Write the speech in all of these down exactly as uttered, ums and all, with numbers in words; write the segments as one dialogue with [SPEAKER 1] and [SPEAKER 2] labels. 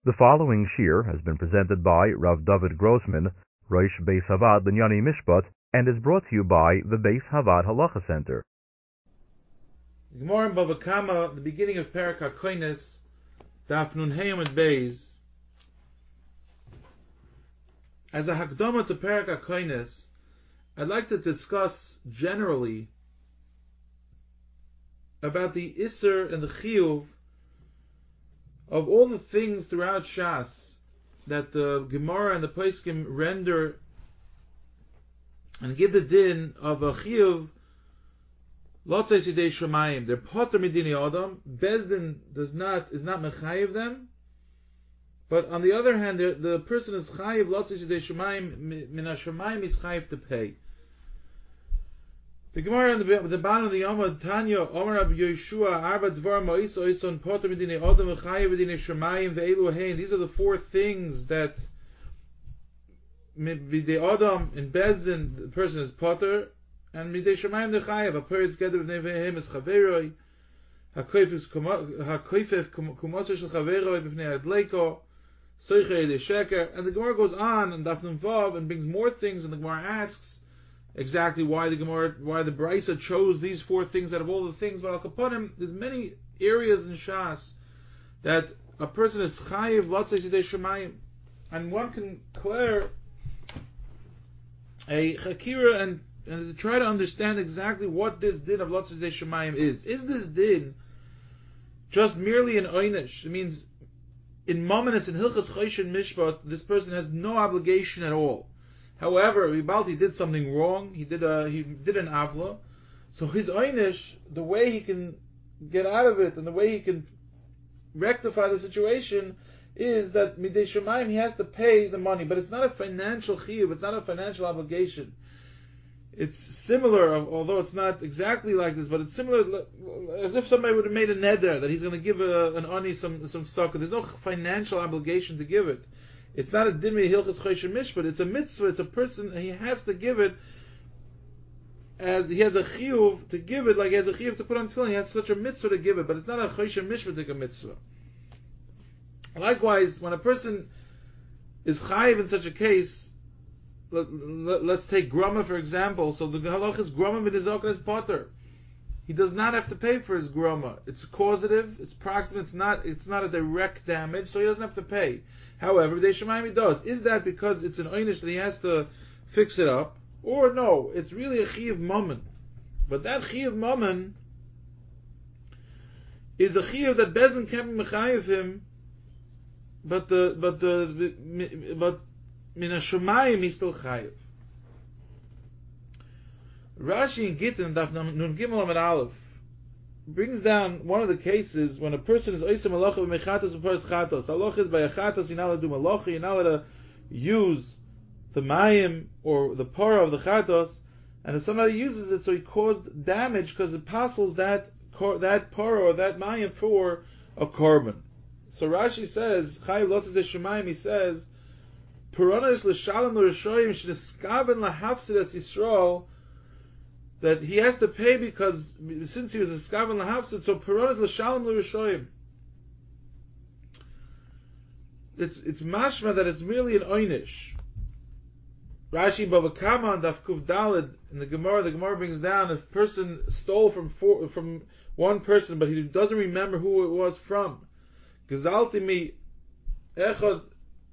[SPEAKER 1] The following shir has been presented by Rav David Grossman, Rosh Beis Havad Linyani Mishpat, and is brought to you by the Beis Havad Halacha Center.
[SPEAKER 2] Gemara in Bava Kama, the beginning of Perek HaKoines, Daf Nun Hey Amud Beis. As a hakdama to Perek HaKoines, I'd like to discuss generally about the Isser and the Chiyuv of all the things throughout Shas that the Gemara and the Poskim render and give the din of a Chiyuv Lotzei Sidei Shemayim. They're Potter Midini Adam. Bezdin does not is not mechayiv them, but on the other hand, the, the person is chayiv Lotzei Sidei Shemayim. Min HaShemayim is chayiv to pay. The Gemara and the, the bottom of the Yomad Tanya Omer Rabbi Yeshua Arba Dvar Ma'is Oison Potter Midini Adam V'chayiv Midini Shemayim Ve'elu Hein. These are the four things that Midei Adam in Bezdin the person is Potter. And midei shemayim nechayev. A peretz geder b'nei vehem es chaveroi. Hakoifef kumoso shel chaveroi b'nei adleiko. Soiche yedei sheker. And the Gemara goes on and Daf Nun Vav and brings more things. And the Gemara asks exactly why the Gemara, why the Brisa chose these four things out of all the things. But al kaponim, there's many areas in Shas that a person is chayev lotzei sidei shemayim, and one can declare a chakira and and to try to understand exactly what this din of Lotzei Sidei Shemayim is. Is this din just merely an oynish? It means in Momenis, in Hilchas Choshen Mishpat, this person has no obligation at all. However, Ribalti did something wrong. He did a he did an avla. So his oynish, the way he can get out of it and the way he can rectify the situation is that Midei Shemayim he has to pay the money, but it's not a financial chiyuv. It's not a financial obligation. It's similar, although it's not exactly like this, but it's similar as if somebody would have made a neder that he's going to give a, an ani some some stock. There's no financial obligation to give it. It's not a dinmi hilchas choshen mishpat. It's a mitzvah. It's a person. He has to give it as he has a chiyuv to give it, like he has a chiyuv to put on tefillin. He has such a mitzvah to give it, but it's not a choshen mishpat mitzvah. Likewise, when a person is chayiv in such a case. Let, let, let's take grama for example. So the halach is grama b'nizokan is potter. He does not have to pay for his grama. It's causative. It's proximate. It's not. It's not a direct damage, so he doesn't have to pay. However, Midei Shemayim he does. Is that because it's an oynish that he has to fix it up, or no? It's really a chiyuv mammon. But that chiyuv mammon is a chiyuv that Bezdin can't be mechayiv him. But the but the but. Min HaShemayim is still chayiv. Rashi in Gittin Daf Nun Gimel Amud Aleph brings down one of the cases when a person is oisem malacha b'mechatos b'paras chatos. Halacha is by a chatos you're not allowed to do malacha, you're not allowed to use the mayim or the para of the chatos, and if somebody uses it so he caused damage because it passes that that para or that mayim for a korban. So Rashi says chayiv lotzei shemayim. He says. Puranas l'shalom l'rishoyim shneskaven lahafsidas Yisrael, that he has to pay because since he was a skaven lahafsid, so puranas l'shalom l'rishoyim. It's it's mashma that it's merely an oynish. Rashi Bava Kama and Daf Kuf Daled in the Gemara, the Gemara brings down if a person stole from four, from one person, but he doesn't remember who it was from. Gezalti mi echad.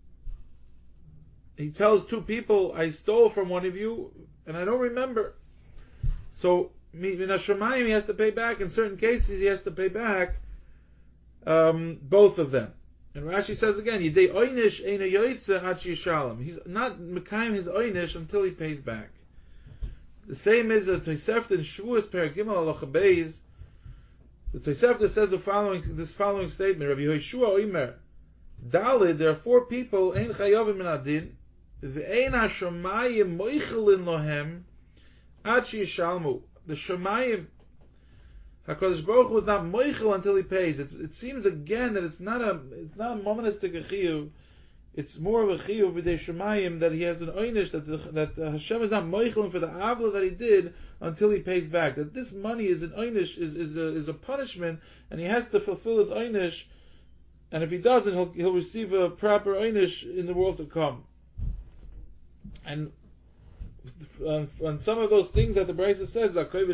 [SPEAKER 2] He tells two people, I stole from one of you, and I don't remember. So, Min HaShemayim, he has to pay back. In certain cases, he has to pay back um, both of them. And Rashi says again, Yidei oynish eina yoytze ad sheyishalem. He's not mekayim his oynish until he pays back. The same is a Tosefta in Shavuos Perek Gimel Halacha Beis. The Tosefta says the following, this following statement: Rabbi Yehoshua Omer, Dalid, there are four people, ein chayavim min adin, ve'ein hashamayim moichelin lohem ad sheyishalmu. The Shemayim, HaKadosh Baruch Hu was not moichel until he pays. It's, it seems again that it's not a it's not a monistic chiyuv. It's more of a chiyuv b'dei Shemayim that he has an oynish that the, that uh, Hashem is not moichelim for the avla that he did until he pays back. That this money is an oynish is is a, is a punishment, and he has to fulfill his oynish and if he doesn't, he'll, he'll receive a proper einish in the world to come. And on, on some of those things that the Brisa says,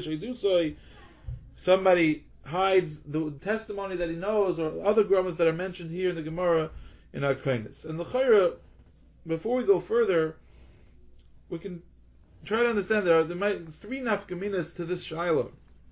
[SPEAKER 2] somebody hides the testimony that he knows, or other grummas that are mentioned here in the Gemara in Akainis. And the Chayra, before we go further, we can try to understand there are there might three nafkaminas to this Shiloh.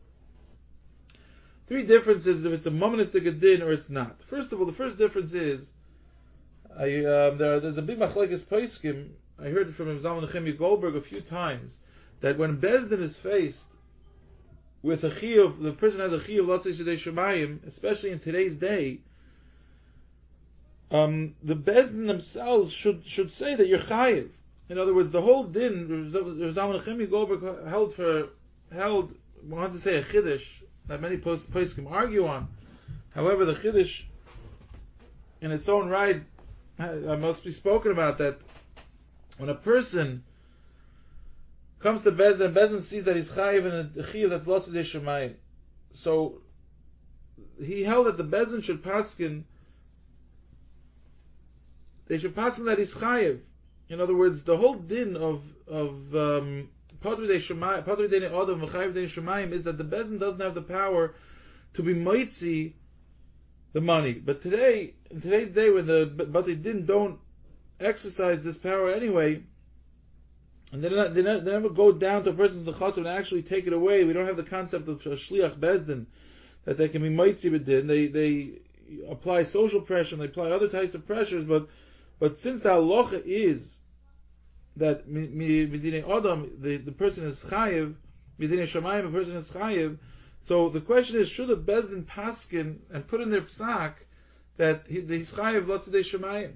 [SPEAKER 2] Three differences if it's a momonistic din or it's not. First of all, the first difference is I, um, there, there's a big machlekes poskim. I heard it from Zalman Nechemia Goldberg a few times that when Bezdin is faced with a chiyuv, the person has a chiyuv lotzei shedei shemayim, especially in today's day. Um, the Bezdin themselves should should say that you're chayiv. In other words, the whole din Zalman Nechemia Goldberg held for held wanted to say a chiddush that many poskim argue on. However, the chiddush in its own right uh, must be spoken about, that when a person comes to Bezdin and Bezdin sees that he's chayiv and a chiyuv that's lotzei shedei shemayim, so he held that the Bezdin should paskin. They should paskin that he's chayiv. In other words, the whole din of of um, Patri Dei Adam v'chayiv Dei Shemayim is that the Bezdin doesn't have the power to be moitzi the money. But today, in today's day, when the Batei Din don't exercise this power anyway, and they, not, they, not, they never go down to a person's nechassim and actually take it away. We don't have the concept of shliach Bezdin that they can be moitzi b'din. They they apply social pressure and they apply other types of pressures, but but since the halacha is that midinei Adam, the, the person is chayiv, midinei Shamayim, the person is chayiv. So the question is, should a Bezdin paskin and put in their psak that he, he's chayiv lotzei Shamayim?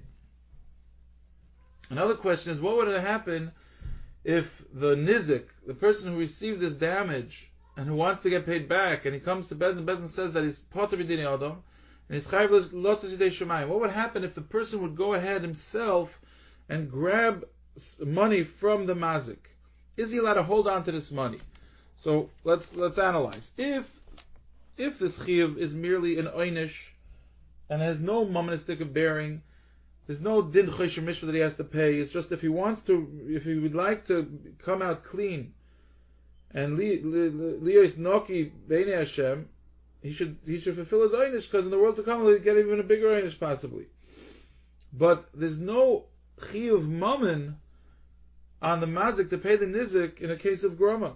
[SPEAKER 2] Another question is, what would happen if the nizik, the person who received this damage and who wants to get paid back, and he comes to Bezdin, Bezdin says that he's pater midinei Adam and he's chayiv lotzei Shamayim? What would happen if the person would go ahead himself and grab money from the mazik? Is he allowed to hold on to this money? So let's let's analyze. If if this chiyuv is merely an einish and has no momonistic bearing, there's no din chosher mishpah that he has to pay. It's just if he wants to, if he would like to come out clean and liyos noki b'nei Hashem, he should he should fulfill his einish, because in the world to come he'll get even a bigger einish possibly. But there's no chiyuv mammon on the mazik to pay the nizik in a case of groma.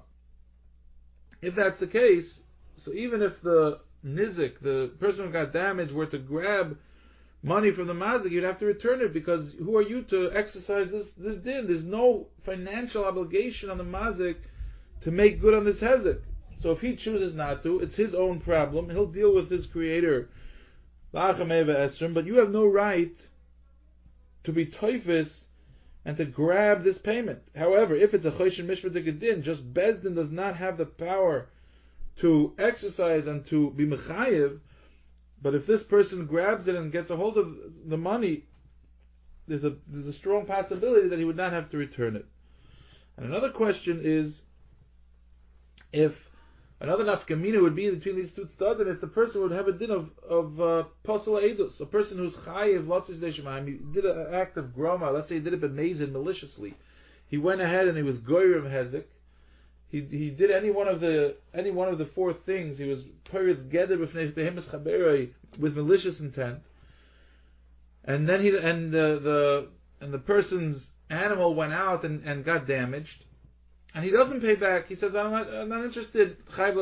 [SPEAKER 2] If that's the case, so even if the nizik, the person who got damaged, were to grab money from the mazik, you'd have to return it, because who are you to exercise this this din? There's no financial obligation on the mazik to make good on this hezek. So if he chooses not to, it's his own problem. He'll deal with his creator. But you have no right to be toifis and to grab this payment. However, if it's a choshen mishpat din, just Bezdin does not have the power to exercise and to be mechayiv. But if this person grabs it and gets a hold of the money, there's a there's a strong possibility that he would not have to return it. And another question is, if another nafkamina would be between these two tzaddim, if the person would have a din of of uh, posel edus, a person who's chayiv lotzei shedei shemayim, he did an act of groma. Let's say he did it b'mezid, maliciously. He went ahead and he was goyrim hezek. He he did any one of the any one of the four things. He was peretz geder b'fnei behemis chaberei with malicious intent, and then he and the the and the person's animal went out and, and got damaged. And he doesn't pay back. He says, I'm not, I'm not interested.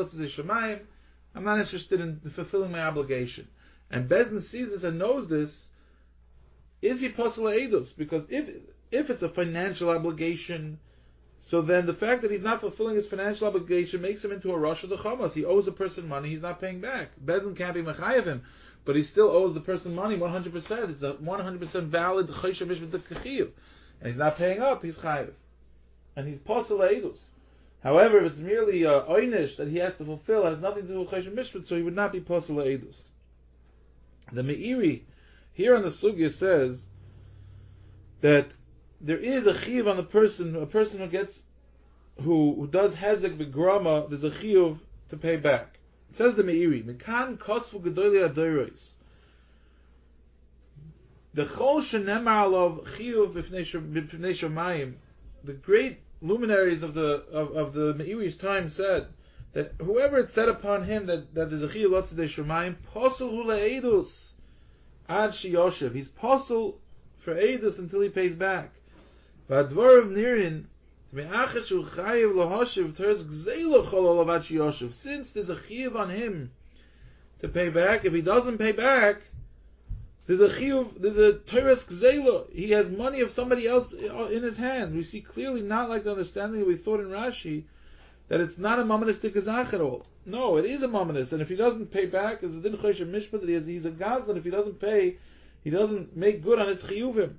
[SPEAKER 2] I'm not interested in fulfilling my obligation. And Bezdin sees this and knows this. Is he posel edus? Because if if it's a financial obligation, so then the fact that he's not fulfilling his financial obligation makes him into a rosh of the chamas. He owes a person money. He's not paying back. Bezdin can't be mechayev him, but he still owes the person money one hundred percent. It's a one hundred percent valid choshen mishpat kachiyuv, and he's not paying up. He's chayev. And he's posel edus. However, if it's merely a einish that he has to fulfill, it has nothing to do with choshen mishpat, so he would not be posel edus. The Meiri here on the sugya says that there is a chiyuv on the person, a person who gets, who, who does hezek begrama, there's a chiyuv to pay back. It says the Meiri, Mekan kosfu gedolei adoros. The Chol Shenemar Alav Chiyuv B'fnei Shomayim, the great luminaries of the of, of the Meiri's time said that whoever it said upon him that, that there's a Chiyuv Lotzadei Shomayim, Posel Hu Le'edus Ad Sheyoshev. He's posel for Edus until he pays back. V'advar of Nirin, Me'achas Hu Chayiv Lohoshev Teres Gzeilo Chol Olav Ad Sheyoshev. Since there's a Chiyuv on him to pay back, if he doesn't pay back, there's a chiyuv, there's a teres gzeila. He has money of somebody else in his hand. We see clearly, not like the understanding that we thought in Rashi, that it's not a mamanistic gazach at all. No, it is a mamanis, and if he doesn't pay back, it's a din chosh mishpat that he has, he's a gazlan. If he doesn't pay, he doesn't make good on his chiyuvim.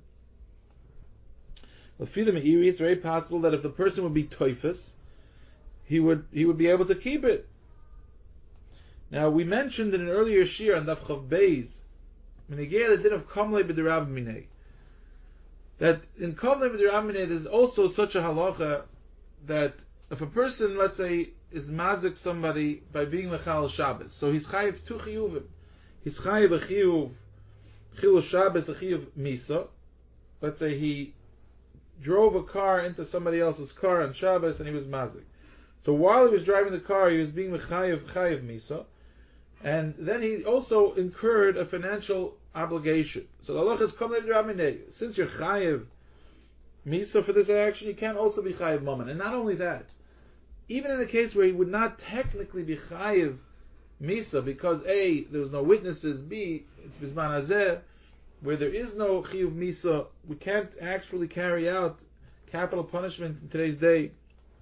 [SPEAKER 2] Lefi the Meiri, it's very possible that if the person would be toifus, he would he would be able to keep it. Now we mentioned in an earlier shir on Daf Chav Beis, that in Kamlei B'Dirab Minei there's also such a halacha that if a person, let's say, is mazik somebody by being mechal Shabbos, so he's chayiv two chiyuvim. He's chayiv a chiyuv chilul Shabbos, a chiyuv misa. Let's say he drove a car into somebody else's car on Shabbos and he was mazik. So while he was driving the car, he was being mechayiv chayiv misa, and then he also incurred a financial obligation. So the halacha is Kamlei B'Dirab Minei. Since you're chayiv misa for this action, you can't also be chayiv mammon. And not only that, even in a case where he would not technically be chayiv misa, because A, there was no witnesses, B, it's bisman hazeh, where there is no chiyuv misa, we can't actually carry out capital punishment in today's day.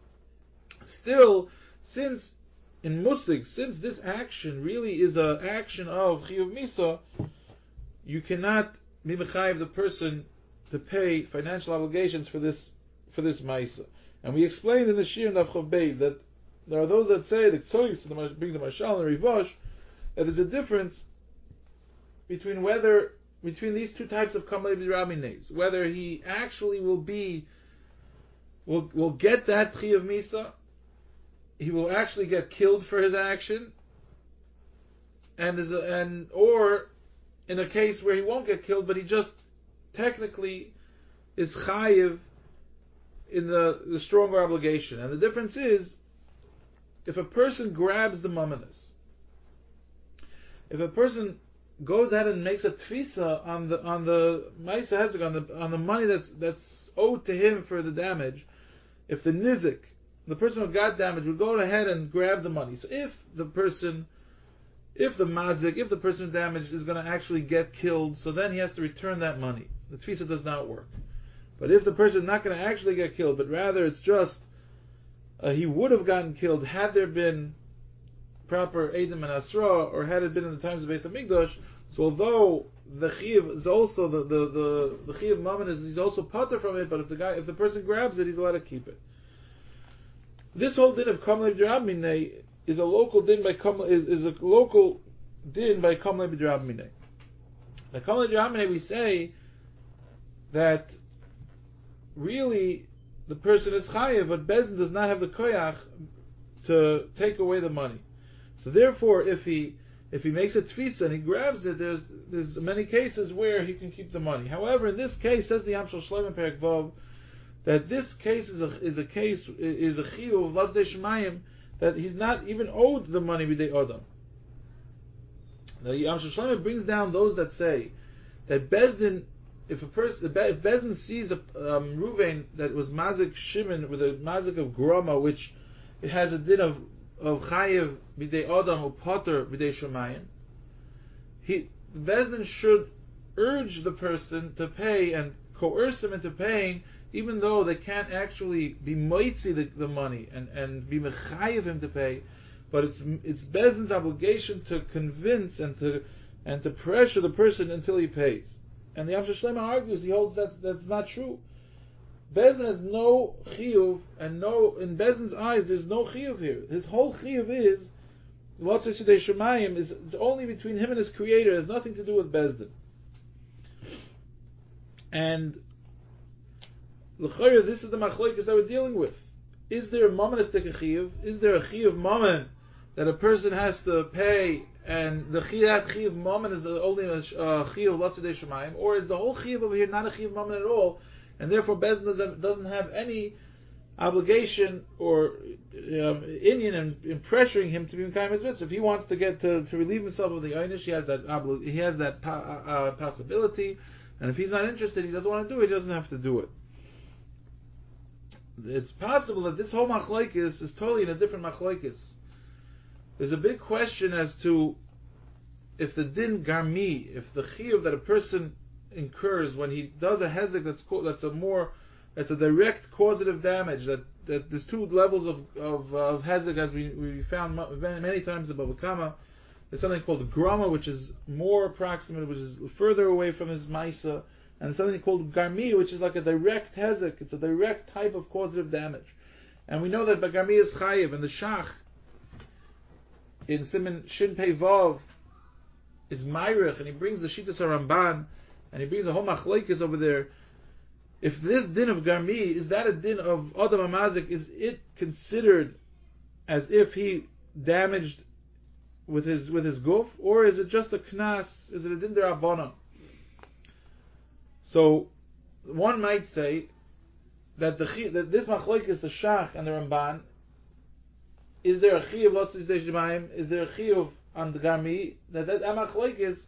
[SPEAKER 2] Still, since in musig, since this action really is an action of chiyuv misa, you cannot be mechayiv the person to pay financial obligations for this for this ma'isa. And we explained in the shir in Daf Chav Beis that there are those that say, the Ktsois brings the Mashal and Rivosh, that there's a difference between whether between these two types of Kamlei B'Dirab Minei, whether he actually will be will will get that chiyuv misa, he will actually get killed for his action, and there's a, and or in a case where he won't get killed, but he just technically is chayiv in the, the stronger obligation. And the difference is, if a person grabs the mamanis, if a person goes ahead and makes a tfisa on the on the ma'isa hezek, on the on the money that's that's owed to him for the damage, if the nizik, the person who got damage, would go ahead and grab the money. So if the person, if the mazik, if the person who damaged is going to actually get killed, so then he has to return that money. The tfisa does not work. But if the person is not going to actually get killed, but rather it's just uh, he would have gotten killed had there been proper Eidim and Asra, or had it been in the times of Beis HaMikdash, so although the Chiv is also the the the, the Chiv Mammon is he's also pater from it, but if the guy if the person grabs it, he's allowed to keep it. This whole din of Kamlei B'Dirab Minei is a local din by Kamlei is, is a local din by Kamlei B'Dirab Minei. By Kamlei B'Dirab Minei we say that really the person is chayiv, but Bezdin does not have the koyach to take away the money. So therefore, if he if he makes a tfisa and he grabs it, there's there's many cases where he can keep the money. However, in this case, says the Yamshel Shlomo Perek Vav, that this case is a is a case is a chiyuv Lazdei Shemayim, that he's not even owed the money b'dei Adam. The Yamshel Shlomo brings down those that say that Bezdin, if a person, if Bezdin sees a um, Ruvain that was mazik Shimon with a mazik of groma, which it has a din of of chayiv b'dei Adam or potter b'dei Shemayim, he the Bezdin should urge the person to pay and coerce him into paying, even though they can't actually be moitzi the, the money and, and be mechayiv him to pay, but it's it's Bezdin's obligation to convince and to and to pressure the person until he pays. And the Yamshel Shlomo argues, he holds that that's not true. Bezdin has no chiyuv, and no in Bezdin's eyes there's no chiyuv here. His whole chiyuv is Lotzei Sidei Shemayim is it's only between him and his creator. It has nothing to do with Bezdin. And l'chayr, this is the machlokes that we're dealing with. Is there a mamonistic chiyuv? Is there a chiyuv mammon that a person has to pay and the chiyat chiyuv moment is only a uh, chiyuv latzidei shemayim, or is the whole chiyuv over here not a chiyuv moment at all, and therefore Bezdin doesn't, doesn't have any obligation or um, Indian in, in pressuring him to be Mekayim his mitzvah. If he wants to get to, to relieve himself of the einish, he has that obli- he has that pa- uh, possibility, and if he's not interested, he doesn't want to do it, he doesn't have to do it. It's possible that this whole machlokes is totally in a different machlokes. There's a big question as to if the din garmi, if the chiyuv that a person incurs when he does a hezek that's that's a more that's a direct causative damage, that, that there's two levels of of, of hezek, as we, we found many, many times in Bava Kama. There's something called grama, which is more approximate, which is further away from his maisa, and something called garmi, which is like a direct hezek. It's a direct type of causative damage. And we know that garmi is chayiv, and the shach in Siman Shin Pei Vav is Mayrich, and he brings the Shittas HaRamban, and he brings the whole machlokes over there. If this din of garmi, is that a din of Adam HaMazik? Is it considered as if he damaged with his with his guf, or is it just a knas? Is it a din derabbanan? So one might say that the that this machlokes, the Shach and the Ramban, is there a chiyuv lotzis deishmayim? Is there a chiyuv on the garmi? That that machlokes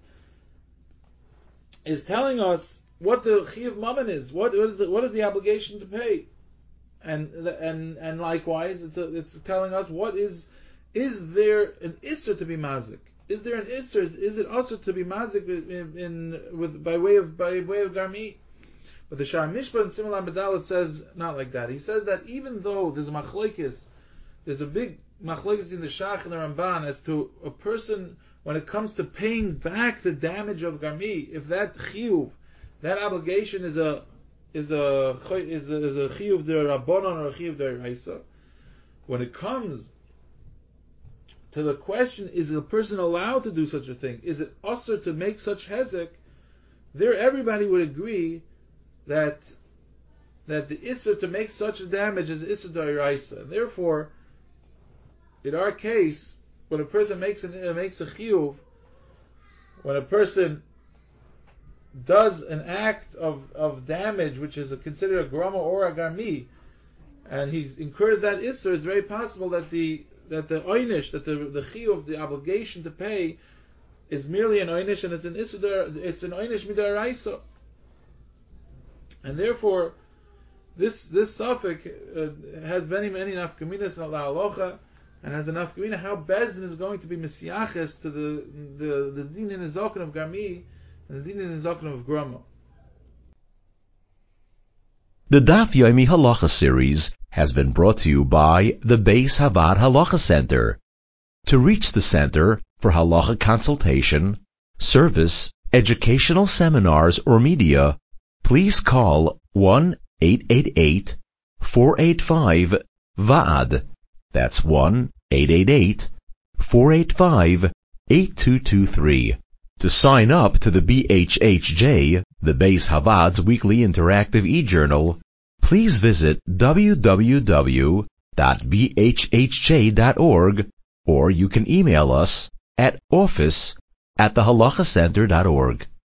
[SPEAKER 2] is telling us what the chiyuv mammon is. What is the what is the obligation to pay? And and and likewise, it's a, it's telling us what is is there an isser to be mazik? Is there an isser? Is, is it also to be mazik in, in with by way of by way of garmi? But the Sha'ar Mishpat in Siman Medal, it says not like that. He says that even though there's a machlokes, there's a big machlokes between the Shach and the Ramban as to a person when it comes to paying back the damage of garmi, if that chiyuv, that obligation is a is a is a, is a chiyuv derabbanan or a chiyuv deraisa. When it comes to the question, is a person allowed to do such a thing? Is it usher to make such hezek? There, everybody would agree that that the isser to make such a damage is isser deraisa, and therefore, in our case, when a person makes an uh, makes a chiyuv, when a person does an act of, of damage which is a, considered a grama or a garmi, and he incurs that isser, it's very possible that the that the oynish, that the the chiyuv, the obligation to pay, is merely an oynish, and it's an isser, it's an oynish midaraisa, and therefore this this suffix uh, has many many nafkaminas in Allah halacha, and has enough nafkamina how Bezdin is going to be mesiaches to the the the din in Nizaken of garmi and the din in Nizaken of grama.
[SPEAKER 3] The Daf Yomi Halacha series has been brought to you by the Beis Havad Halacha Center. To reach the center for halacha consultation, service, educational seminars, or media, please call one eight eight eight, four eight five, V A D. That's one eight eight eight, four eight five, eight two two three. To sign up to the B H H J, the Beis Havad's weekly interactive e-journal, please visit w w w dot b h h j dot org, or you can email us at office at the halacha center dot org.